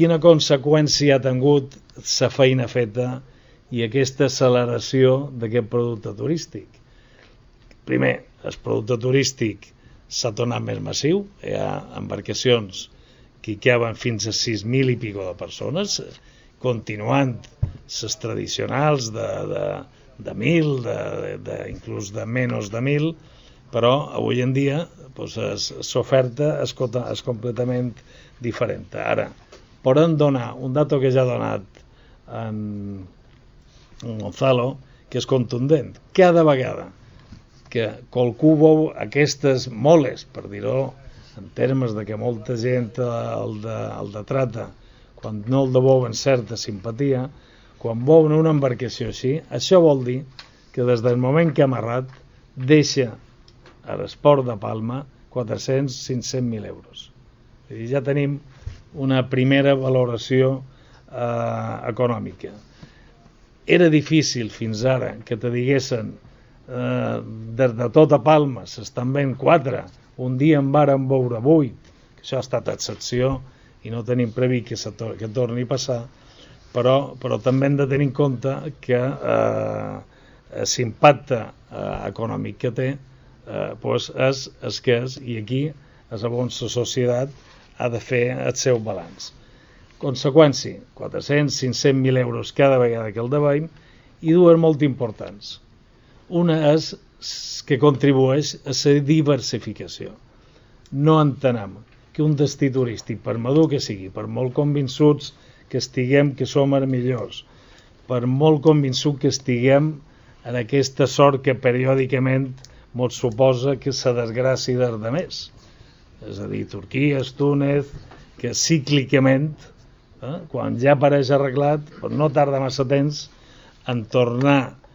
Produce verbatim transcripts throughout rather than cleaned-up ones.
quina conseqüència ha tingut la feina feta i aquesta acceleració d'aquest producte turístic? Primer, el producte turístic s'ha tornat més massiu, hi ha embarcacions que hi caben fins a sis mil i pico de persones, continuant les tradicionals de, de, de mil, de, de, de, inclús de menys de mil, però avui en dia doncs, l'oferta és, és completament diferent. Ara, podem donar un dato que ja ha donat en, en Gonzalo, que és contundent. Cada vegada que qualcú veu aquestes moles, per dir-ho en termes de que molta gent el de, el de trata, quan no el de veuen certa simpatia, quan veuen una embarcació així, això vol dir que des del moment que ha amarrat deixa a l'esport de Palma quatre-cents a cinc-cents mil euros. I ja tenim una primera valoració eh, econòmica. Era difícil fins ara que te diguessin eh, des de tota Palma s'estan venent quatre, un dia en varen veure vuit, que això ha estat excepció i no tenim previst que, se tor que torni a passar, però, però també hem de tenir en compte que eh, l'impacte eh, econòmic que té eh, pues és el que és, i aquí és on la societat ha de fer el seu balanç. Conseqüència, quatre-cents a cinc-cents mil euros cada vegada que el deveim, i dues molt importants. Una és que contribueix a la diversificació. No entenem que un destí turístic, per madur que sigui, per molt convençuts que estiguem que som els millors, per molt convençut que estiguem en aquesta sort que periòdicament ens suposa que se desgràcia dels demés, és a dir, Turquia, Túnez, que cíclicament, eh, quan ja apareix arreglat, doncs no tarda massa temps en tornar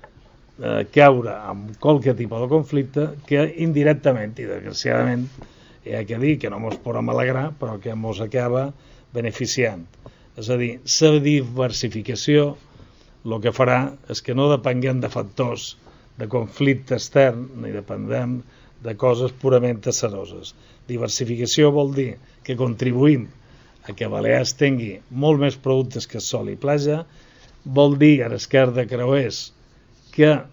a caure amb qualque tipus de conflicte que indirectament i desgraciadament hi ha que dir que no ens podem alegrar, però que ens acaba beneficiant. És a dir, la diversificació el que farà és que no depenguem de factors de conflicte extern ni depenguem de coses purament aceroses. Diversificació vol dir que contribuïm a que Balears tingui molt més productes que sol i platja, vol dir a l'esquerra de creuers que eh,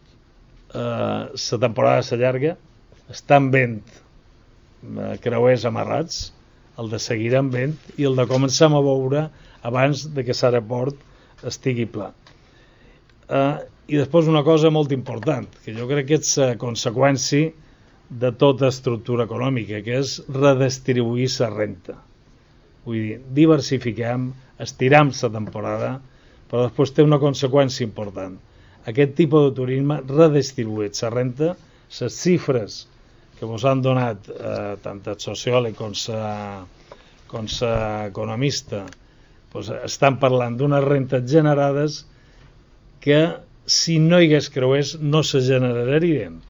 la temporada s'allarga, estan vent eh, creuers amarrats, el de seguir en vent i el de començar a veure abans de que l'aeroport estigui pla. Eh, I després una cosa molt important, que jo crec que és la conseqüència de tota estructura econòmica, que és redistribuir la renta. Vull dir, diversifiquem, estirem la temporada, però després té una conseqüència important. Aquest tipus de turisme redistribuït la renta, les xifres que vos han donat eh, tant el sociòleg com l'economista doncs, estan parlant d'unes rentes generades que si no hi hagués creuers no se generarien,